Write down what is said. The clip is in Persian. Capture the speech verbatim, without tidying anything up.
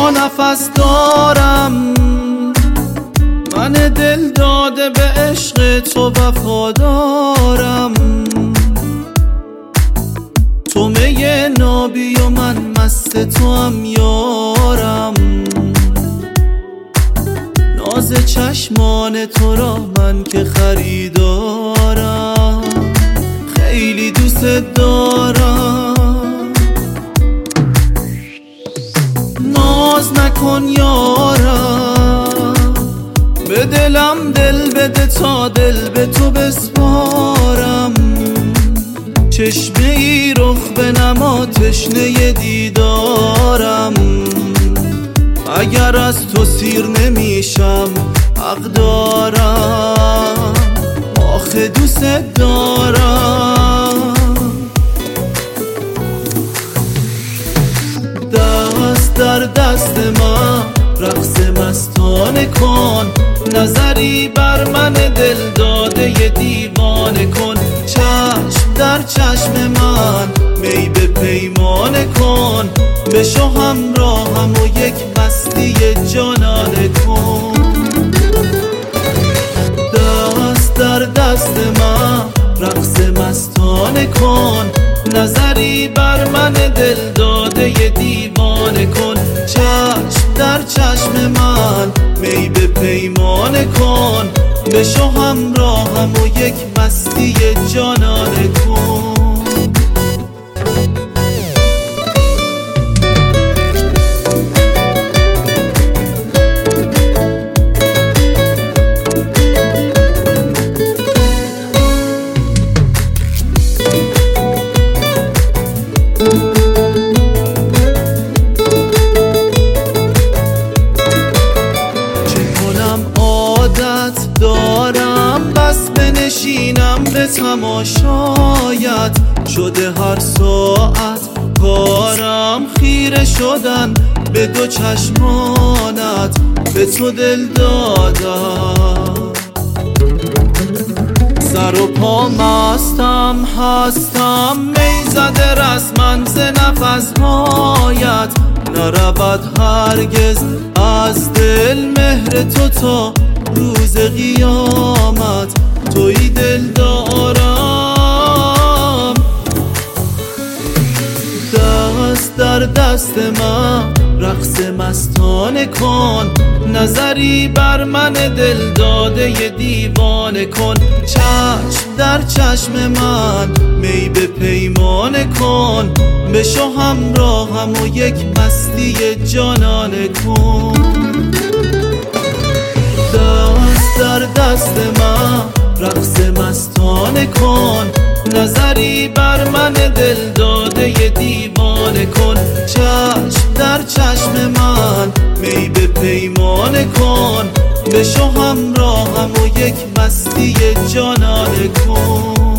تا نفس دارم، من دل داده به عشق تو وفادارم. تو می نابی و من مست تو هم یارم، ناز چشمان تو را من که خریدارم، خیلی دوست دارم. ناز نکن یارم، به دلم دل بده تا دل به تو بسپارم. چشمه ای رخ بنما تشنه دیدارم، اگر از تو سیر نمیشم حق دارم، آخه دوست دارم. دست در دست من رقص مستانه کن، نظری بر من دل داده ی دیوانه کن. چشم در چشم من می به پیمانه کن، بشو همراهم و یک مستی جانانه کن. دست در دست من رقص مستانه کن، نظری بر من دل داده ی دیوانه کن. چشم در چشم من می به پیمانه کن، بشو همراهم و یک مستی جانانه کن. دارم بس بنشینم به تماشایت، شده هر ساعت کارم خیره شدن به دو چشمانت، به تو دل دادم. سر و پا مستم هستم، می زده رسمن ز نفسهایت، نرود هرگز از دل مهر تو تا روز قیامت. توی دل دارم، دست در دست من رقص مستانه کن، نظری بر من دل داده ی دیوانه کن. چشم در چشم من می به پیمانه کن، بشو همراهم و یک مستی جانانه کن. دست در دست من رقص مستانه کن، نظری بر من دل داده ی دیوانه کن. چشم در چشم من می به پیمانه کن، بشو همراهم و یک مستی جانانه کن.